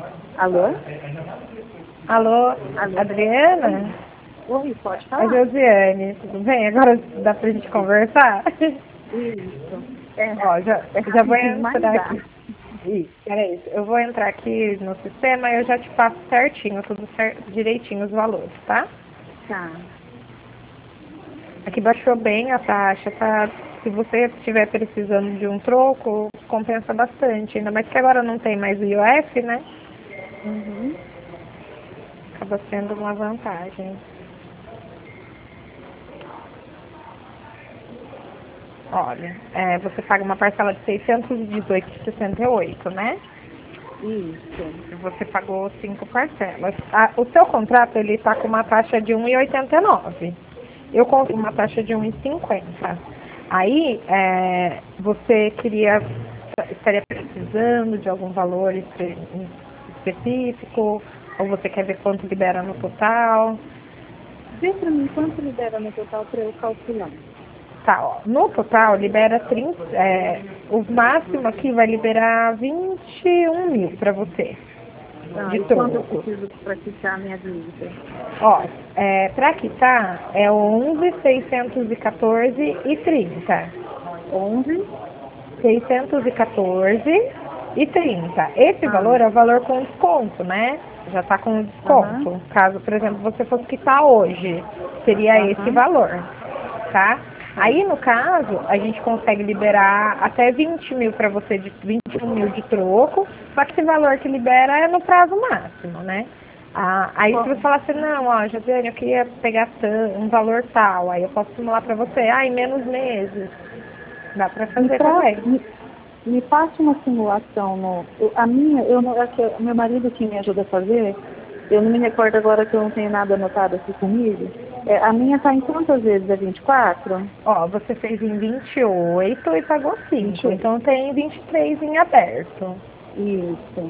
Alô? Alô, Alô? Adriana? Oi, pode A falar? Josiane, tudo bem? Agora dá pra gente conversar? Isso. Ó, É já vou rapidinho, mas entrar dá. aqui. Ih, peraí, eu vou entrar aqui no sistema e eu já te passo certinho, direitinho os valores, tá? Tá. Aqui baixou bem a taxa, tá? Se você estiver precisando de um troco, compensa bastante. Ainda mais que agora não tem mais o IOF, né? Uhum. Acaba sendo uma vantagem. Olha, você paga uma parcela de 618,68, né? Isso. Você pagou 5 parcelas. O seu contrato ele está com uma taxa de 1,89. Eu conto uma taxa de 1,50. Aí, você estaria precisando de algum valor específico? Ou você quer ver quanto libera no total? Vê pra mim quanto libera no total pra eu calcular. Tá, ó. No total, libera 30. O máximo aqui vai liberar 21 mil para você. Tá, De e quanto eu troco. preciso pra quitar a minha dívida? Ó, para quitar é 11.614,30. 11? 614,30. Esse Ah, valor é o valor com desconto, né? Já está com aham, desconto. Caso, por exemplo, você fosse quitar hoje, seria esse aham, valor, tá? tá. Aí, no caso, a gente consegue liberar até 20 mil para você, de 21 mil de troco, só que esse valor que libera é no prazo máximo, né? Aí se você falar assim, não, ó, Josiane, eu queria pegar um valor tal, aí eu posso simular para você, em menos meses. Dá para Me, fazer pra, também. me passa uma simulação a minha, eu não, é que meu marido que me ajuda a fazer, eu não me recordo agora que eu não tenho nada anotado aqui comigo. A minha tá em quantas vezes? É 24? Ó, você fez em 28 e pagou 5, 28. então tem 23 em aberto. Isso.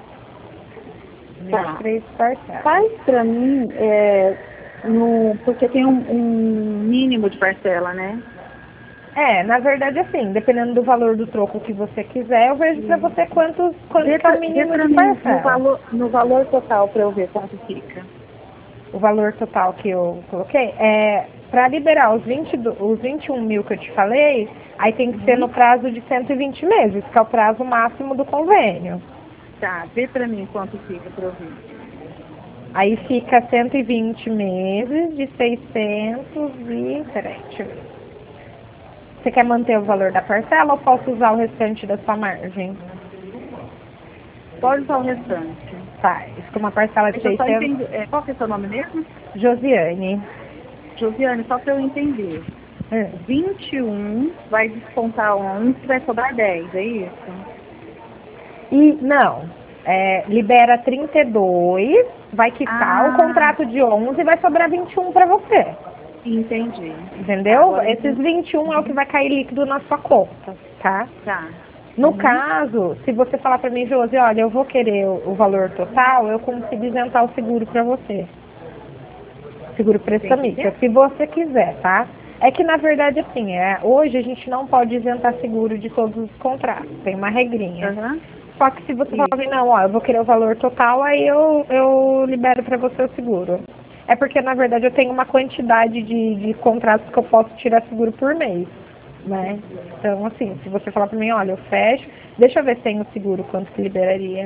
Tá. 23 parcelas. Faz pra mim, porque tem um mínimo de parcela, né? Na verdade, assim, dependendo do valor do troco que você quiser, eu vejo pra você quanto que é o Vê mínimo pra de mim parcela. no valor total pra eu ver quanto fica. O valor total que eu coloquei para liberar os 21 mil que eu te falei, aí tem que ser no Uhum. prazo de 120 meses, que é o prazo máximo do convênio. Tá, vê pra mim quanto fica pra eu ver. Aí fica 120 meses de 600 e... Peraí, deixa eu ver. Você quer manter o valor da parcela ou posso usar o restante da sua margem? Pode usar o restante. Tá, isso com uma parcela de Deixa eu só 600... entender. Qual que é o seu nome mesmo? Josiane. Josiane, só pra eu entender. Hum. 21 vai descontar 11, vai sobrar 10, é isso? E, não, libera 32, vai quitar o Ah, contrato de 11 e vai sobrar 21 para você. entendi. Tá, Entendeu? agora eu Esses entendi. 21 é o que Uhum. vai cair líquido na sua conta, tá? Tá. No Uhum. caso, se você falar para mim, Josi, olha, eu vou querer o valor total, eu consigo isentar o seguro para você. Seguro Tem que prestamista, ter? se você quiser, tá? É que na verdade assim, hoje a gente não pode isentar seguro de todos os contratos, tem uma regrinha. Aham. Só que se você falar Isso. assim, não, ó, eu vou querer o valor total, aí eu libero para você o seguro. É porque na verdade eu tenho uma quantidade de contratos que eu posso tirar seguro por mês, né? Então assim, se você falar para mim, olha, eu fecho, deixa eu ver se tem o seguro, quanto que liberaria.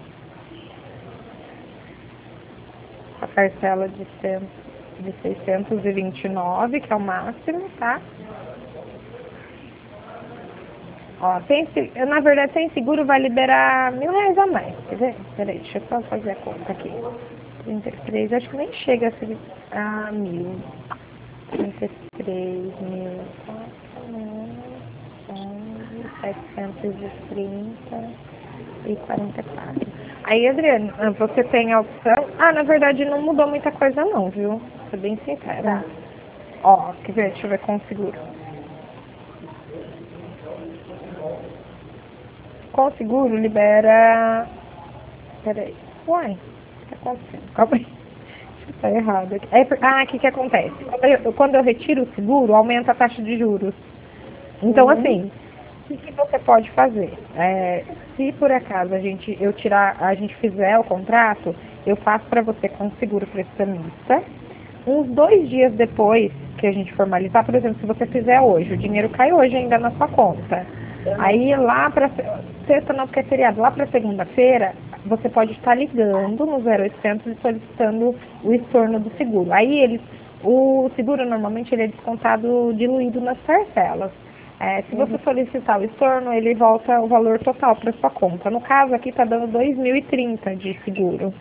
A parcela de 629, que é o máximo, tá? Ó, na verdade, sem seguro vai liberar R$ 1.000 a mais, quer ver? Peraí, deixa eu só fazer a conta aqui. 33, acho que nem chega a 1.000. 33 mil, 730 e 44. Aí, Adriane, você tem a opção... na verdade, não mudou muita coisa não, viu? Vou ser bem sincera. Tá. Ó, quer ver? Deixa eu ver com o seguro. Com o seguro, libera... Peraí. Uai, o que tá acontecendo? Calma aí. Tá errado aqui. O que acontece? Quando eu retiro o seguro, aumenta a taxa de juros. Então, Uhum. assim, que você pode fazer? Se por acaso a gente fizer o contrato, eu faço para você com seguro prestamista. Uns 2 dias depois que a gente formalizar, por exemplo, se você fizer hoje, o dinheiro cai hoje ainda na sua conta. Aí lá para sexta não, porque é feriado, lá para segunda-feira, você pode estar ligando no 0800 e solicitando o estorno do seguro. Aí o seguro normalmente ele é descontado diluído nas parcelas. Se você solicitar o estorno, ele volta o valor total para sua conta. No caso aqui está dando 2.030 de seguro.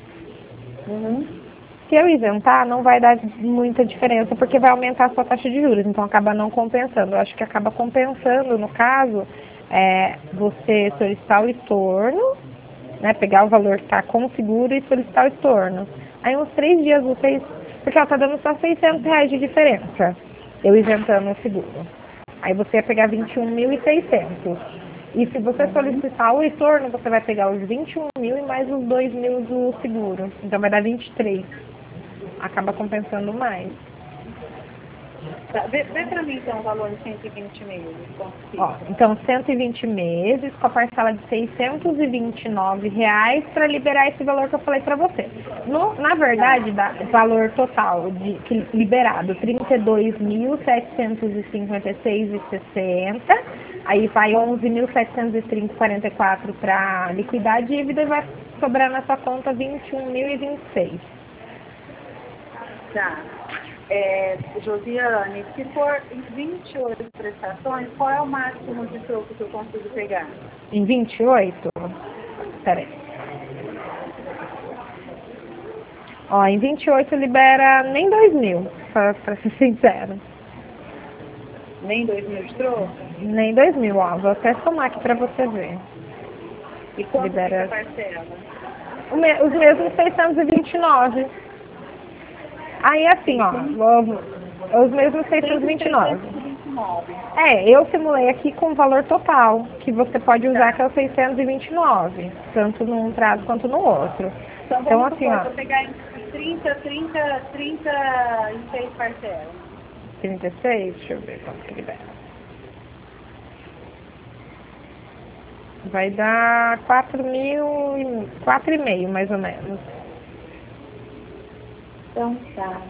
Se eu isentar, não vai dar muita diferença, porque vai aumentar a sua taxa de juros, então acaba não compensando. Eu acho que acaba compensando, no caso, você solicitar o estorno, né, pegar o valor que está com o seguro e solicitar o estorno. Aí uns 3 dias úteis, porque ela está dando só R$600 de diferença, eu isentando o seguro. Aí você ia pegar 21.600. E se você solicitar o estorno, você vai pegar os 21 mil e mais os 2 mil do seguro. Então vai dar 23. Acaba compensando mais. Tá, vê pra mim então o valor de 120 meses. Então 120 meses com a parcela de R$629 para liberar esse valor que eu falei para você. Na verdade, dá valor total liberado R$32.756,60. Aí vai 11.730,44 para liquidar a dívida e vai sobrar na sua conta 21.026. Tá. Josiane, se for em 28 prestações, qual é o máximo de troco que eu consigo pegar? Em 28? Peraí. Em 28 libera nem 2.000, pra ser sincero. Nem 2.000 de troco? Nem 2.000, vou até somar aqui pra você ver. E quanto fica a parcela? Os mesmos 629. Aí assim, os mesmos 629. Eu simulei aqui com o valor total, que você pode usar, que é o 629, tanto num prazo quanto no outro. Então assim, vou pegar entre 36 parcelas. 36? Deixa eu ver quanto que libera. Vai dar 4.500, mais ou menos. Então tá.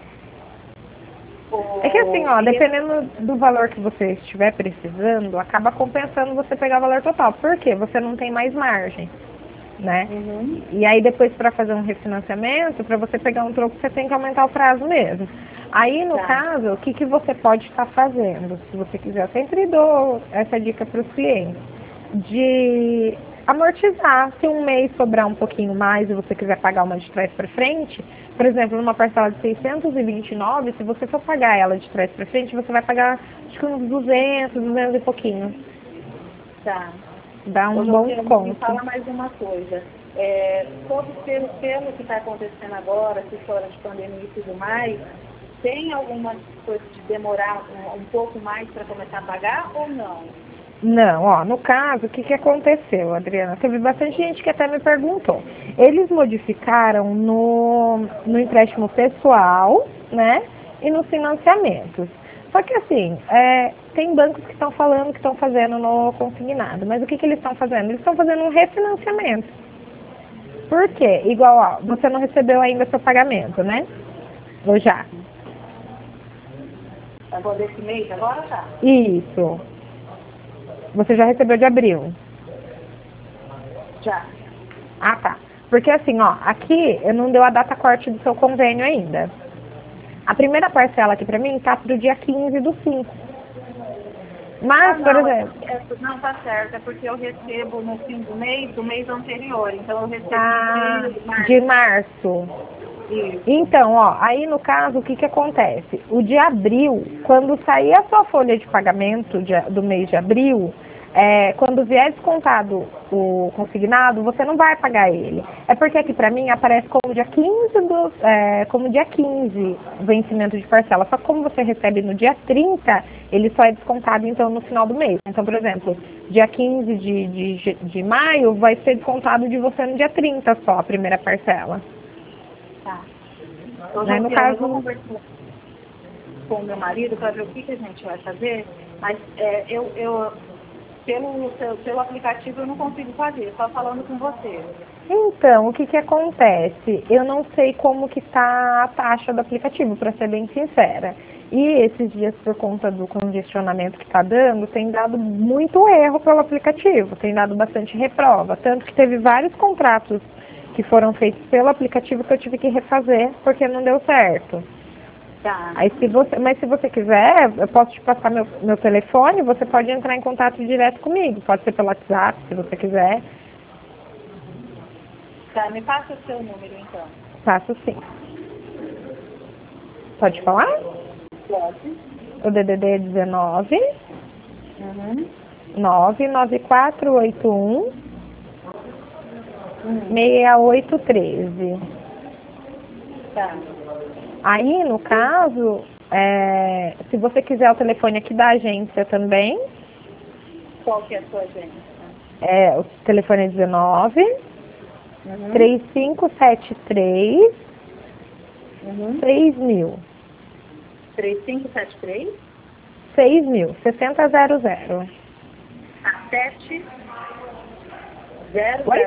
É que assim, dependendo do valor que você estiver precisando, acaba compensando você pegar o valor total. Por quê? Você não tem mais margem, né? E aí depois para fazer um refinanciamento, para você pegar um troco, você tem que aumentar o prazo mesmo. Aí no caso, o que você pode estar fazendo? Se você quiser, eu sempre dou essa dica para os clientes. De amortizar, se um mês sobrar um pouquinho mais e você quiser pagar uma de trás para frente, por exemplo, numa parcela de 629, se você for pagar ela de trás para frente, você vai pagar acho que uns 200 e pouquinho. Tá. Dá um bom desconto. Me fala mais uma coisa. Pelo que está acontecendo agora, essa história de pandemia e tudo mais, tem alguma coisa de demorar um pouco mais para começar a pagar ou não? Não, no caso, o que aconteceu, Adriana? Teve bastante gente que até me perguntou. Eles modificaram no empréstimo pessoal, né, e nos financiamentos. Só que assim, tem bancos que estão falando que estão fazendo no consignado, mas o que eles estão fazendo? Eles estão fazendo um refinanciamento. Por quê? Igual, você não recebeu ainda seu pagamento, né? Ou já? Agora desse mês, agora já? Isso. Você já recebeu de abril? Já. Ah, tá. Porque assim, aqui eu não deu a data corte do seu convênio ainda. A primeira parcela aqui pra mim tá pro dia 15 do 5. Mas, por exemplo... Não, tá certo. É porque eu recebo no fim do mês anterior. Então eu recebo de março. Isso. Então, aí no caso, o que acontece? O de abril, quando sair a sua folha de pagamento do mês de abril, quando vier descontado o consignado, você não vai pagar ele. É porque aqui pra mim aparece como dia 15 vencimento de parcela. Só que como você recebe no dia 30, ele só é descontado então no final do mês. Então, por exemplo, dia 15 de maio vai ser descontado de você no dia 30 só, a primeira parcela. Tá. No caso, eu vou conversar com o meu marido para ver o que a gente vai fazer, mas pelo aplicativo eu não consigo fazer, só falando com você. Então, o que que acontece? Eu não sei como que tá a taxa do aplicativo, para ser bem sincera. E esses dias, por conta do congestionamento que está dando, tem dado muito erro pelo aplicativo, tem dado bastante reprova. Tanto que teve vários contratos que foram feitos pelo aplicativo que eu tive que refazer porque não deu certo. Tá. Aí, mas se você quiser, eu posso te passar meu telefone, você pode entrar em contato direto comigo. Pode ser pelo WhatsApp, se você quiser. Tá, me passa o seu número então. Passo sim. Pode falar? Pode. O DDD é 19 Uhum. 99481 6813. Tá. Aí, no caso, se você quiser o telefone aqui da agência também, Qual que é a sua agência? o telefone é 19 Uhum. 3573 Uhum. 6000. 3573? 6000, 6000. 7000? Oi?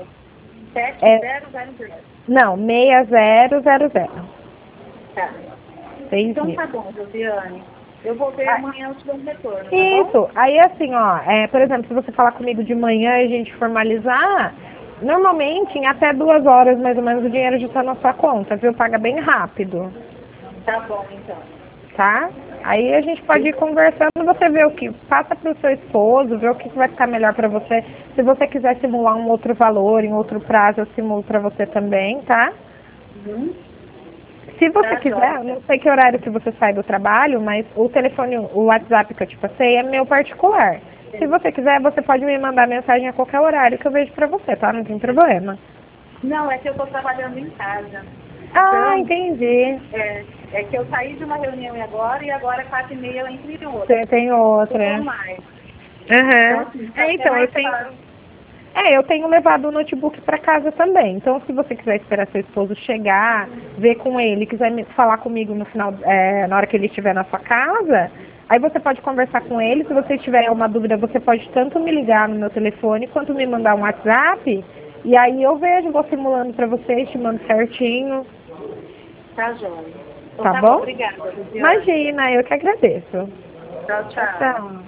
7000? Não, 6000. Tá. 6000. Então tá bom, Josiane. Eu vou ver amanhã o seu retorno, tá bom? Isso, aí assim, ó, por exemplo, se você falar comigo de manhã e a gente formalizar, normalmente em até 2 horas mais ou menos o dinheiro já está na sua conta, viu? Paga bem rápido, Tá bom, então. tá? Aí a gente pode ir conversando, você vê o que passa para o seu esposo, vê o que vai ficar melhor para você. Se você quiser simular um outro valor, em outro prazo, eu simulo para você também, tá? Uhum. Se você Tá, quiser, joia. não sei que horário que você sai do trabalho, mas o telefone, o WhatsApp que eu te passei é meu particular. Sim. Se você quiser, você pode me mandar mensagem a qualquer horário que eu vejo pra você, tá? Não tem problema. Não, é que eu tô trabalhando em casa. Ah, Então, entendi. é que eu saí de uma reunião agora e agora 4h30 eu entro em outra. Você tem outra. Não mais. Aham. Assim, Então, mais eu tenho... fácil. Eu tenho levado o notebook para casa também. Então, se você quiser esperar seu esposo chegar, ver com ele, quiser falar comigo no final, na hora que ele estiver na sua casa, aí você pode conversar com ele. Se você tiver alguma dúvida, você pode tanto me ligar no meu telefone quanto me mandar um WhatsApp. E aí eu vejo, vou simulando para você, te mando certinho. Tá, joia. Então, Tá bom? Obrigada, Luciana. Imagina, eu que agradeço. Tchau, tchau. Tchau.